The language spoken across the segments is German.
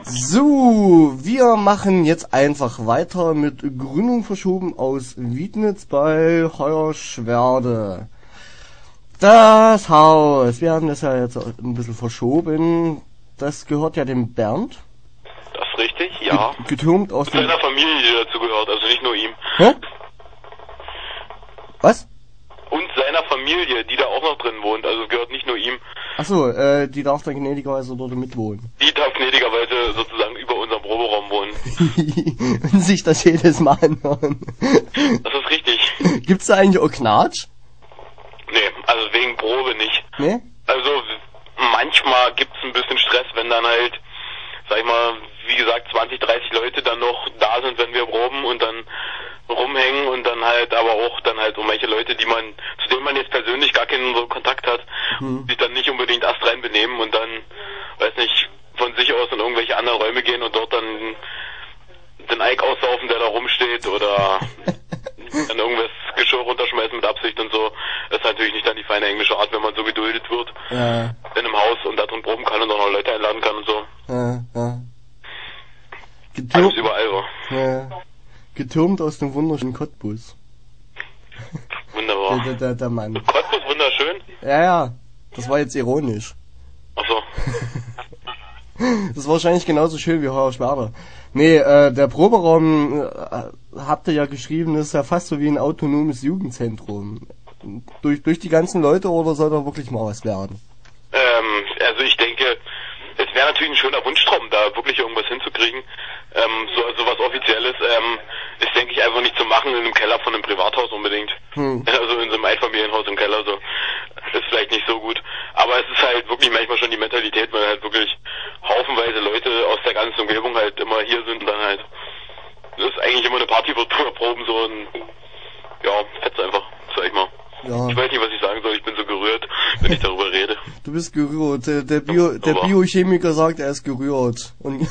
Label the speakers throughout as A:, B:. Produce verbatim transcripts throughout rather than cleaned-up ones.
A: So, wir machen jetzt einfach weiter mit Gründung verschoben aus Wiednitz bei Hoyerswerda. Das Haus, wir haben das ja jetzt ein bisschen verschoben, das gehört ja dem Bernd.
B: Das ist richtig, ja.
A: Getürmt aus
B: dem... seiner Familie, die dazu gehört, also nicht nur ihm.
A: Hä? Was?
B: Und seiner Familie, die da auch noch drin wohnt, also es gehört nicht nur ihm.
A: Achso, äh, die darf dann gnädigerweise dort mitwohnen.
B: Die darf gnädigerweise sozusagen über unserem Proberaum wohnen.
A: Und sich das jedes Mal anhören.
B: Das ist richtig.
A: Gibt's da eigentlich auch Knatsch?
B: Nee, also wegen Probe nicht.
A: Nee?
B: Also manchmal gibt's ein bisschen Stress, wenn dann halt, sag ich mal, wie gesagt, zwanzig, dreißig Leute dann noch da sind, wenn wir proben und dann rumhängen und dann halt aber auch dann halt um welche Leute, die man, zu denen man jetzt persönlich gar keinen so Kontakt hat, mhm. sich dann nicht unbedingt astrein benehmen und dann, weiß nicht, von sich aus in irgendwelche anderen Räume gehen und dort dann den Eik aussaufen, der da rumsteht oder dann irgendwas Geschirr runterschmeißen mit Absicht und so. Das ist natürlich nicht dann die feine englische Art, wenn man so geduldet wird
A: ja.
B: in einem Haus und da drin proben kann und auch noch Leute einladen kann und so.
A: Ja, ja. Getürmt,
B: alles überall so.
A: Ja. Getürmt aus dem wunderschönen Cottbus.
B: Wunderbar.
A: Der, der, der Mann.
B: Cottbus wunderschön?
A: Ja, ja. Das war jetzt ironisch.
B: Ach so.
A: Das ist wahrscheinlich genauso schön wie Hoyerswerda. Nee, äh, der Proberaum, äh, habt ihr ja geschrieben, ist ja fast so wie ein autonomes Jugendzentrum. Durch, durch die ganzen Leute oder soll da wirklich mal was werden?
B: Ähm, also ich denke, es wäre natürlich ein schöner Wunschtraum, da wirklich irgendwas hinzukriegen. Ähm, so, so was Offizielles, ähm, ist, denke ich, einfach nicht zu machen in einem Keller von einem Privathaus unbedingt. Hm. Also in so einem Einfamilienhaus im Keller, so. Ist vielleicht nicht so gut. Aber es ist halt wirklich manchmal schon die Mentalität, weil halt wirklich haufenweise Leute aus der ganzen Umgebung halt immer hier sind und dann halt, das ist eigentlich immer eine Party, wird proben, so ein, ja, fetzt einfach, sag ich mal. Ja. Ich weiß nicht, was ich sagen soll, ich bin so gerührt, wenn ich darüber rede.
A: Du bist gerührt, der, der, Bio, der Biochemiker sagt, er ist gerührt. Und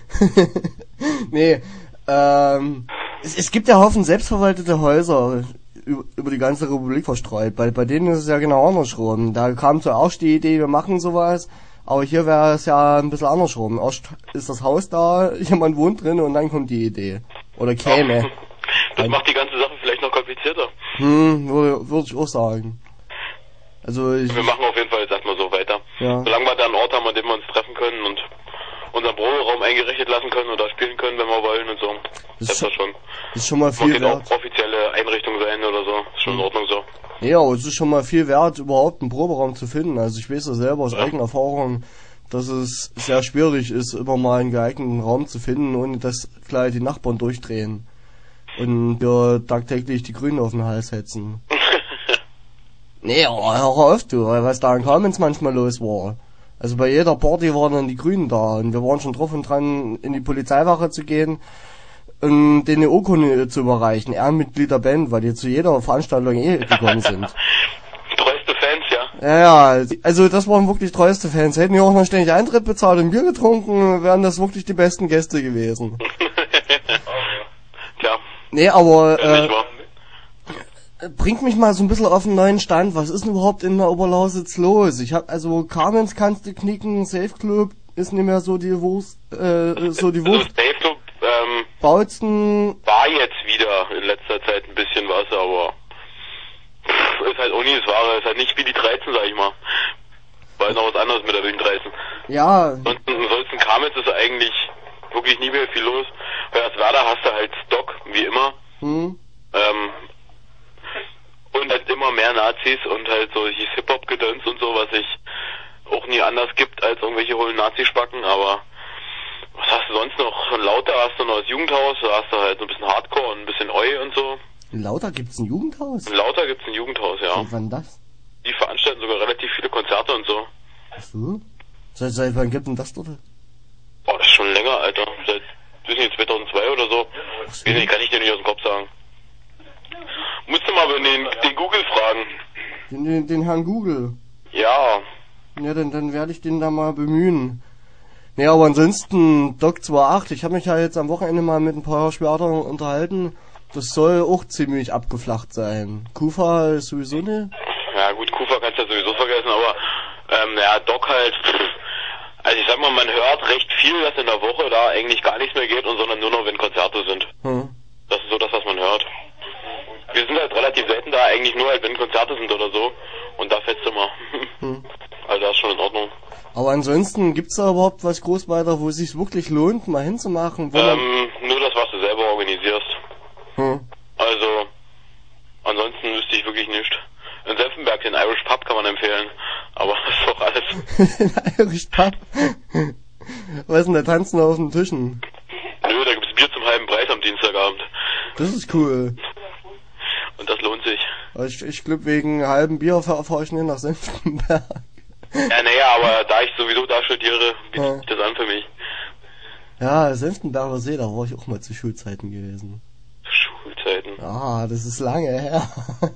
A: nee, ähm, es, es gibt ja Haufen selbstverwaltete Häuser über, über die ganze Republik verstreut. Bei, bei denen ist es ja genau andersrum. Da kam zuerst die Idee, wir machen sowas, aber hier wäre es ja ein bisschen andersrum. Erst ist das Haus da, jemand wohnt drin und dann kommt die Idee. Oder käme.
B: Ja. Das macht die ganze Sache vielleicht noch komplizierter.
A: Hm, würde, würde ich auch sagen. Also ich...
B: Wir machen auf jeden Fall jetzt erstmal so weiter.
A: Ja.
B: Solange wir da einen Ort haben, an dem wir uns treffen können und unseren Proberaum eingerichtet lassen können oder spielen können, wenn wir wollen und so. Das ist, das schon.
A: Ist schon mal viel
B: wert.
A: Muss
B: auch offizielle Einrichtung sein oder so. Ist schon in Ordnung so.
A: Ja, aber es ist schon mal viel wert, überhaupt einen Proberaum zu finden. Also ich weiß ja selber aus ja. eigener Erfahrung, dass es sehr schwierig ist, immer mal einen geeigneten Raum zu finden, ohne dass gleich die Nachbarn durchdrehen und wir tagtäglich die Grünen auf den Hals hetzen. Nee, aber hör auf, du, was da in Kamenz manchmal los war. Also bei jeder Party waren dann die Grünen da und wir waren schon drauf und dran, in die Polizeiwache zu gehen und denen eine Urkunde zu überreichen, Ehrenmitglied der Band, weil die zu jeder Veranstaltung eh gekommen sind.
B: Treueste Fans, ja.
A: Ja, ja, also das waren wirklich treueste Fans. Hätten die auch noch ständig Eintritt bezahlt und Bier getrunken, wären das wirklich die besten Gäste gewesen.
B: Tja.
A: Nee, aber äh, bringt mich mal so ein bisschen auf einen neuen Stand. Was ist denn überhaupt in der Oberlausitz los? Ich hab, also Kamenz kannst du knicken, Safe Club ist nicht mehr so die Wurst, äh, so die Wurst.
B: Also Safe Club, ähm,
A: Bautzen
B: war jetzt wieder in letzter Zeit ein bisschen was, aber pff, ist halt auch nie das Wahre, ist halt nicht wie die dreizehn, sag ich mal. War halt noch was anderes mit der wilden dreizehn.
A: Ja.
B: Ansonsten, ansonsten Kamenz ist eigentlich wirklich nie mehr viel los. Bei Hoyerswerda hast du halt Stock, wie immer.
A: Hm.
B: Ähm, und halt immer mehr Nazis und halt solches Hip-Hop-Gedöns und so, was sich auch nie anders gibt als irgendwelche hohlen Nazispacken, aber was hast du sonst noch? Von Lauter hast du noch das Jugendhaus, da hast du halt so ein bisschen Hardcore und ein bisschen Oi und so.
A: In Lauter gibt's ein Jugendhaus?
B: In Lauter gibt's ein Jugendhaus, ja.
A: Und wann das?
B: Die veranstalten sogar relativ viele Konzerte und so.
A: Ach so? Seit, seit wann gibt denn das dort?
B: Boah, das ist schon länger, Alter. Seit, wissen nicht, zweitausendzwei oder so. Ach so. Nee, kann ich dir nicht aus dem Kopf sagen. Musst du mal den, den Google fragen.
A: Den, den, den Herrn Google?
B: Ja.
A: Ja, dann, dann werde ich den da mal bemühen. Nee, aber ansonsten, Doc achtundzwanzig, ich habe mich ja jetzt am Wochenende mal mit ein paar Schwertern unterhalten. Das soll auch ziemlich abgeflacht sein. Kufa ist sowieso ne?
B: Ja gut, Kufa kannst du ja sowieso vergessen, aber ähm, ja, Doc halt, pff, Also ich sag mal, man hört recht viel, dass in der Woche da eigentlich gar nichts mehr geht, und sondern nur noch, wenn Konzerte sind. Hm. Das ist so das, was man hört. Wir sind halt relativ selten da, eigentlich nur halt, wenn Konzerte sind oder so. Und da fetzt immer. Hm. Also das ist schon in Ordnung.
A: Aber ansonsten, gibt's da überhaupt was groß weiter, wo es sich wirklich lohnt, mal hinzumachen? Wo
B: ähm, nur das, was du selber organisierst. Hm. Also, ansonsten wüsste ich wirklich nichts. In Senftenberg, den Irish Pub kann man empfehlen. Aber das ist doch alles.
A: Den Irish Pub? Was ist denn, da tanzen auf den Tischen?
B: Nö, da gibt's Bier zum halben Preis am Dienstagabend.
A: Das ist cool.
B: Und das lohnt sich.
A: Ich, ich glaube, wegen halben Bier fahre ich nicht nach Senftenberg.
B: Ja, naja, aber da ich sowieso da studiere, bietet sich das an für mich.
A: Ja, Senftenberger See, da war ich auch mal zu Schulzeiten gewesen.
B: Schulzeiten?
A: Ah, das ist lange her.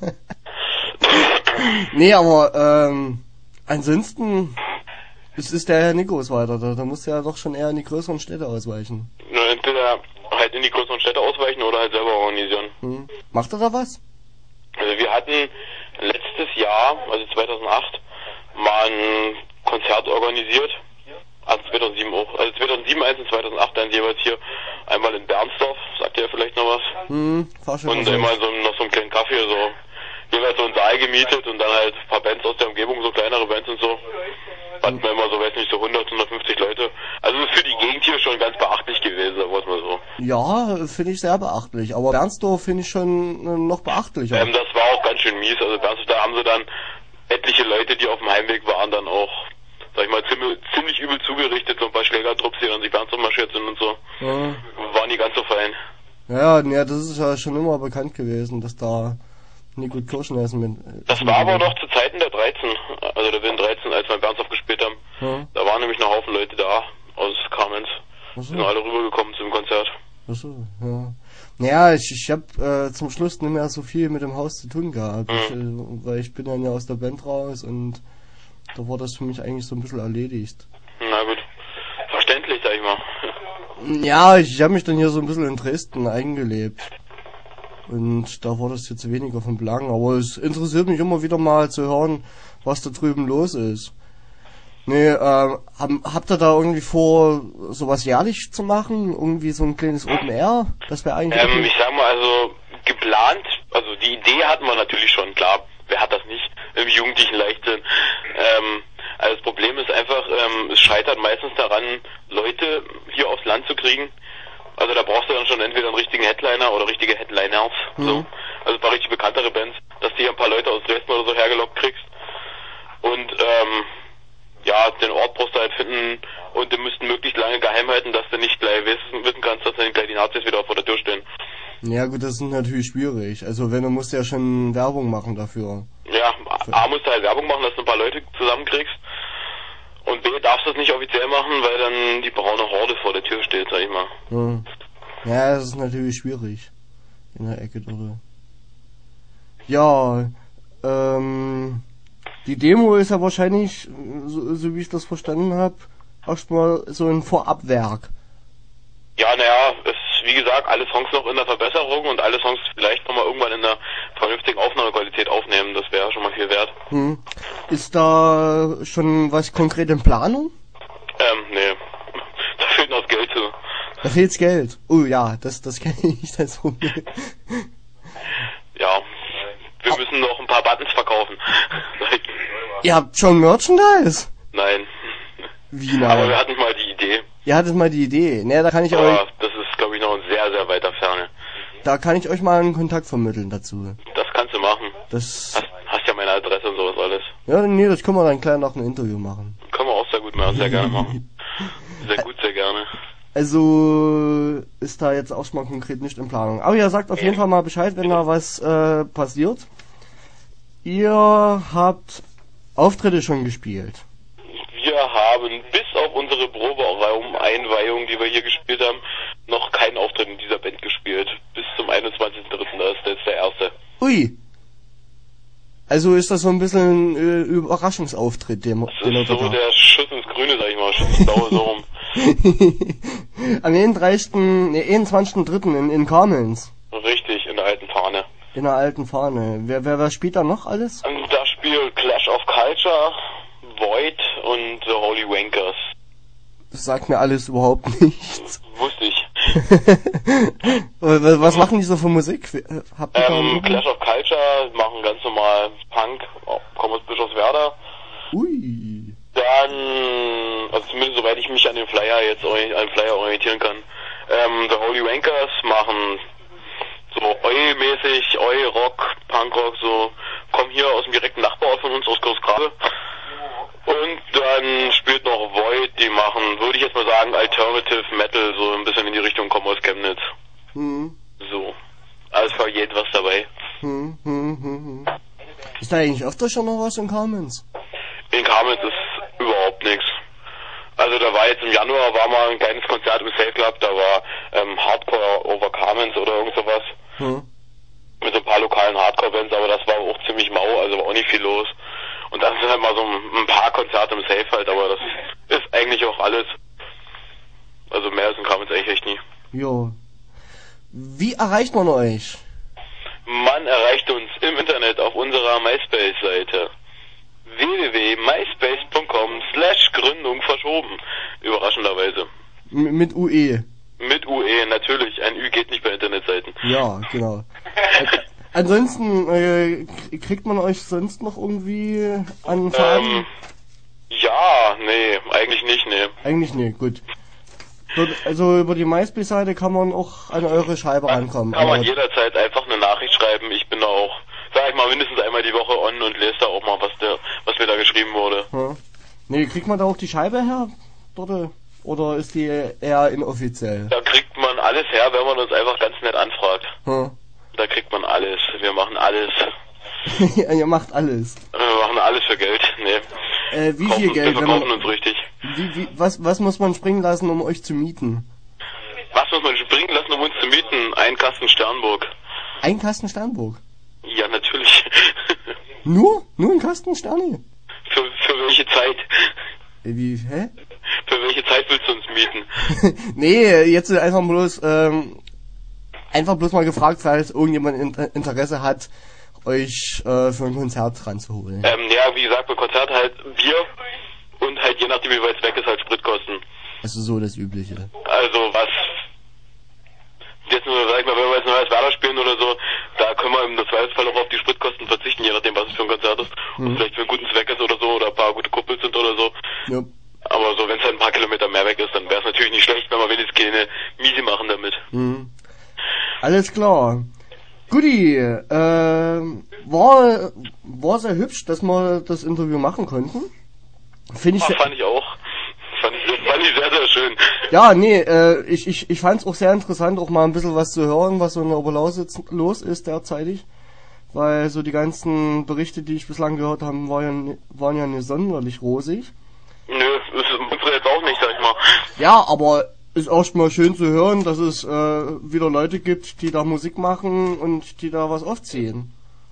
A: Nee, aber ähm, ansonsten ist, ist der ja nicht groß weiter. Da, da musst du ja doch schon eher in die größeren Städte ausweichen.
B: Na, entweder halt in die größeren Städte ausweichen oder halt selber organisieren.
A: Hm. Macht er da was?
B: Also wir hatten letztes Jahr, also zweitausendacht, mal ein Konzert organisiert. Also zweitausendsieben auch. Also zweitausendsieben eins und zweitausendacht dann jeweils hier einmal in Bernsdorf, sagt ihr vielleicht noch was?
A: Hm, fahr schon.
B: Und immer so noch so einen kleinen Kaffee, so jeweils so einen Saal gemietet und dann halt ein paar Bands aus der Umgebung, so kleinere Bands und so. Hatten wir immer so, weiß nicht, so hundert, hundertfünfzig Leute. Also das ist für die Gegend hier schon ganz beachtlich gewesen, sagen wir mal so.
A: Ja, finde ich sehr beachtlich. Aber Bernsdorf finde ich schon äh, noch beachtlicher.
B: Ähm, das war auch ganz schön mies. Also Bernsdorf, da haben sie dann etliche Leute, die auf dem Heimweg waren, dann auch, sag ich mal, ziemlich, ziemlich übel zugerichtet. So ein paar Schlägertrupps, die dann sich Bernsdorf marschiert sind und so. Ja. War nie ganz so fein.
A: Ja, ja, das ist ja schon immer bekannt gewesen, dass da nie gut Kirschen essen mit.
B: Das war aber noch zu Zeiten der dreizehn, also der Willen dreizehn, als wir in Bernsdorf gespielt haben. Ja. Da waren nämlich noch Haufen Leute da aus Kamenz.
A: Ach so.
B: Sind alle rübergekommen zum Konzert.
A: Ach so, ja. Naja, ich, ich hab äh, zum Schluss nicht mehr so viel mit dem Haus zu tun gehabt. Mhm. Ich, äh, weil ich bin dann ja aus der Band raus und da war das für mich eigentlich so ein bisschen erledigt.
B: Na gut. Verständlich, sag ich mal.
A: Ja, ich habe mich dann hier so ein bisschen in Dresden eingelebt. Und da war das jetzt weniger von Belang. Aber es interessiert mich immer wieder mal zu hören, was da drüben los ist. Nee, äh, hab, habt ihr da irgendwie vor, sowas jährlich zu machen? Irgendwie so ein kleines Open Air? Das wäre eigentlich...
B: Ähm, ich sag mal, also geplant, also die Idee hatten wir natürlich schon, klar. Wer hat das nicht im jugendlichen Leichtsinn? Ähm, also das Problem ist einfach, ähm, es scheitert meistens daran, Leute hier aufs Land zu kriegen. Also da brauchst du dann schon entweder einen richtigen Headliner oder richtige Headliners. Mhm. So. Also ein paar richtig bekanntere Bands, dass du hier ein paar Leute aus Dresden oder so hergelockt kriegst. Und ähm, ja, den Ort brauchst du halt finden und die müssten möglichst lange geheim halten, dass du nicht gleich wissen, wissen kannst, dass dann gleich die Nazis wieder vor der Tür stehen.
A: Ja gut, das ist natürlich schwierig. Also wenn, du musst ja schon Werbung machen dafür.
B: Ja, A musst du halt Werbung machen, dass du ein paar Leute zusammenkriegst. Und B darfst du es nicht offiziell machen, weil dann die braune Horde vor der Tür steht, sag ich mal.
A: Hm. Ja, das ist natürlich schwierig. In der Ecke dort. Ja, ähm... die Demo ist ja wahrscheinlich, so, so wie ich das verstanden habe, erstmal so ein Vorabwerk.
B: Ja, naja, ist wie gesagt, alle Songs noch in der Verbesserung und alle Songs vielleicht nochmal irgendwann in der vernünftigen Aufnahmequalität aufnehmen, das wäre schon mal viel wert.
A: Hm. Ist da schon was konkret in Planung?
B: Ähm, nee. Da fehlt noch das Geld zu.
A: Da fehlt's Geld. Oh ja, das das kenne ich das Problem.
B: Ja. Wir oh. müssen noch ein paar Buttons verkaufen.
A: Ihr habt schon Merchandise?
B: Nein.
A: Wie nein?
B: Aber wir hatten mal die Idee.
A: Ihr hattet mal die Idee. Ne, da kann ich
B: Aber
A: euch...
B: das ist, glaube ich, noch in sehr, sehr weiter Ferne.
A: Da kann ich euch mal einen Kontakt vermitteln dazu.
B: Das kannst du machen.
A: Das...
B: Hast, hast ja meine Adresse und sowas alles.
A: Ja, nee, das können wir dann gleich nach einem Interview machen.
B: Können wir auch sehr gut machen, sehr gerne machen. Sehr gut, sehr gerne.
A: Also ist da jetzt auch schon mal konkret nicht in Planung. Aber ihr sagt auf jeden Fall mal Bescheid, wenn da was äh, passiert. Ihr habt Auftritte schon gespielt. Wir
B: haben bis auf unsere Proberaum-Einweihung, die wir hier gespielt haben, noch keinen Auftritt in dieser Band gespielt. Bis zum einundzwanzigsten dritten Das ist jetzt der erste.
A: Ui. Also ist das so ein bisschen ein äh, Überraschungsauftritt, den,
B: das
A: den
B: ist so da. Der Schuss ins Grüne, sag ich mal, Schuss ins Blaue, so rum.
A: Am einunddreißigsten Ne, einundzwanzigsten dritten in, in Kamenz.
B: Richtig, in der alten Fahne.
A: In der alten Fahne. Wer, wer, wer spielt da noch alles?
B: Und da spielt Clash of Culture, Void und The Holy Wankers.
A: das sagt mir alles überhaupt nichts.
B: Wusste ich.
A: Was machen die so für Musik? Habt ihr
B: ähm, Clash of Culture, machen ganz normal Punk, kommen aus Bischofswerda.
A: Ui.
B: Dann, also zumindest soweit ich mich an den Flyer jetzt an den Flyer orientieren kann, ähm, The Holy Wankers machen so Oi-mäßig, Oi-Rock, Punkrock, so, kommen hier aus dem direkten Nachbarort von uns, aus Großgrabe. Und dann spielt noch Void, die machen, würde ich jetzt mal sagen, Alternative Metal, so ein bisschen in die Richtung, kommen aus Chemnitz.
A: Hm.
B: So, alles für jeden was dabei.
A: Hm, hm, hm, hm. Ist da eigentlich öfter schon noch was in Kamenz?
B: In Kamenz ist überhaupt nichts. Also da war jetzt im Januar, war mal ein kleines Konzert im Safe Club, da war ähm, Hardcore over Kamenz oder irgend sowas. Hm. Mit so ein paar lokalen Hardcore-Bands, aber das war auch ziemlich mau, also war auch nicht viel los. Und dann sind halt mal so ein paar Konzerte im Safe halt, aber das ist eigentlich auch alles. Also mehr als in Kamenz eigentlich echt nie.
A: Jo. Wie erreicht man euch?
B: Man erreicht uns im Internet auf unserer MySpace-Seite. w w w punkt myspace punkt com slash Gründung verschoben. Überraschenderweise.
A: M- mit U E.
B: Mit U E, natürlich. Ein Ü geht nicht bei Internetseiten.
A: Ja, genau. Ansonsten, äh, kriegt man euch sonst noch irgendwie an Faden?
B: Ähm, ja, nee, eigentlich nicht, nee.
A: Eigentlich nee, gut. Also über die MySpace-Seite kann man auch an eure Scheibe rankommen.
B: Kann man jederzeit einfach eine Nachricht schreiben. Ich bin da auch, sag ich mal, mindestens einmal die Woche on und lese da auch mal, was der, was mir da geschrieben wurde.
A: Hm. Nee, kriegt man da auch die Scheibe her? Dort? Oder ist die eher inoffiziell?
B: Da kriegt man alles her, wenn man uns einfach ganz nett anfragt.
A: Hm.
B: Da kriegt man alles. Wir machen alles.
A: Ja, ihr macht alles.
B: Wir machen alles für Geld. Nee.
A: Äh, wie
B: kaufen,
A: viel Geld?
B: Wir verkaufen uns richtig.
A: Wie, wie, was, was muss man springen lassen, um euch zu mieten?
B: Was muss man springen lassen, um uns zu mieten? Ein Kasten Sternburg.
A: Ein Kasten Sternburg?
B: Ja, natürlich.
A: Nur? Nur ein Kasten Sterne?
B: Für, für welche Zeit?
A: Wie, hä?
B: Für welche Zeit willst du uns mieten?
A: Nee, jetzt einfach bloß, ähm, einfach bloß mal gefragt, falls irgendjemand Interesse hat, euch äh, für ein Konzert ranzuholen.
B: Ähm, ja, wie gesagt, bei Konzert halt Bier und halt je nachdem wie weit es weg ist halt Spritkosten.
A: Also so das Übliche.
B: Also was, jetzt nur, sag ich mal, wenn wir jetzt nur als Werder spielen oder so, da können wir im Zweifelsfall auch auf die Spritkosten verzichten, je nachdem was es für ein Konzert ist. Mhm. Und vielleicht für einen guten Zweck ist oder so, oder ein paar gute Kumpels sind oder so.
A: Ja.
B: Aber so, wenn es halt ein paar Kilometer mehr weg ist, dann wäre es natürlich nicht schlecht, wenn wir wenigstens keine Miese machen damit.
A: Mhm. Alles klar. Guti, äh, war, war sehr hübsch, dass wir das Interview machen konnten. Finde ich,
B: Ach, fand ich auch. Fand ich, fand ich sehr, sehr schön.
A: Ja, nee, äh, ich, ich, ich fand es auch sehr interessant, auch mal ein bisschen was zu hören, was so in der Oberlausitz los ist derzeitig. Weil so die ganzen Berichte, die ich bislang gehört habe, waren ja, waren ja nicht sonderlich rosig.
B: Nö, das ist unsere jetzt auch nicht, sag ich mal.
A: Ja, aber ist auch mal schön zu hören, dass es äh, wieder Leute gibt, die da Musik machen und die da was aufziehen.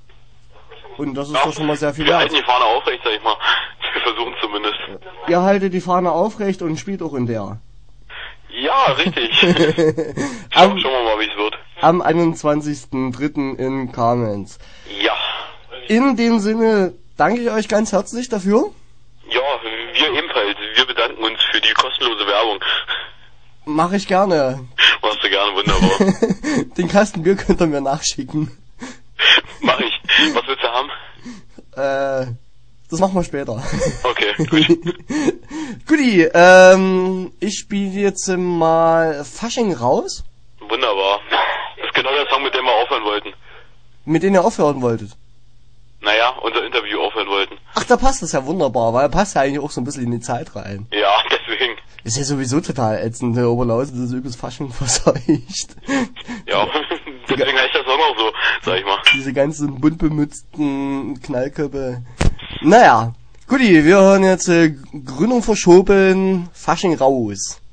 A: Und das ist ja, doch schon mal sehr viel
B: wir
A: wert.
B: halten die Fahne aufrecht, sag ich mal. Wir versuchen zumindest.
A: Ihr haltet die Fahne aufrecht und spielt auch in der.
B: Ja, richtig. Schauen wir mal, wie es wird.
A: Am einundzwanzigsten dritten in Kamenz.
B: Ja.
A: In dem Sinne danke ich euch ganz herzlich dafür.
B: Ja, wir ebenfalls. Wir bedanken uns für die kostenlose Werbung.
A: Mache ich gerne.
B: Machst du gerne, wunderbar.
A: Den Kasten Bier könnt ihr mir nachschicken.
B: Mach ich. Was willst du haben?
A: Äh, das machen wir später.
B: Okay, gut.
A: Guti, ähm, ich spiele jetzt mal Fasching raus.
B: Wunderbar. Das ist genau der Song, mit dem wir aufhören wollten.
A: Mit dem ihr aufhören wolltet?
B: Naja, unser Interview aufhören wollten.
A: Ach, da passt das ja wunderbar, weil er passt ja eigentlich auch so ein bisschen in die Zeit rein.
B: Ja, deswegen.
A: Ist ja sowieso total ätzend, der Oberlausitz ist übelst Fasching verseucht.
B: Ja, deswegen heißt der Song auch so, sag ich mal.
A: Diese ganzen bunt bemützten Knallköpfe. Naja, guti, wir hören jetzt äh, Gründung verschoben, Fasching raus.